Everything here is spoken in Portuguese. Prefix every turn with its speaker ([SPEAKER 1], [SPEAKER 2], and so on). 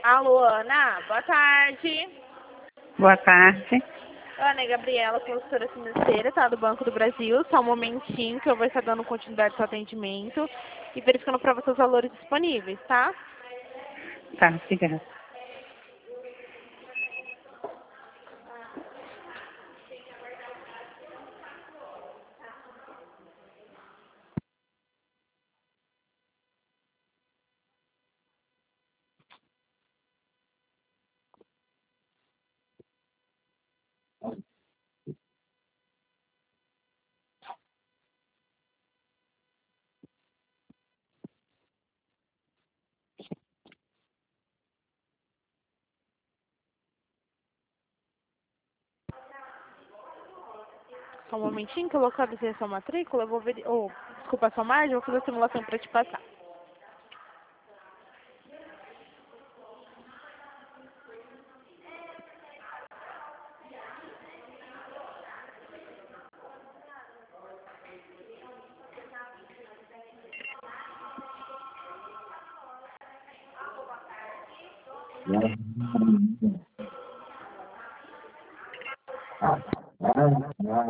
[SPEAKER 1] Alô, Ana, boa tarde.
[SPEAKER 2] Boa tarde.
[SPEAKER 1] Ana é Gabriela, consultora financeira, tá? Do Banco do Brasil. Só um momentinho que eu vou estar dando continuidade ao seu atendimento e verificando para você os valores disponíveis, tá?
[SPEAKER 2] Tá, obrigada.
[SPEAKER 1] Só um momentinho que eu localizei a sua matrícula, eu vou ver. Oh, desculpa a sua margem, eu vou fazer a simulação para te passar.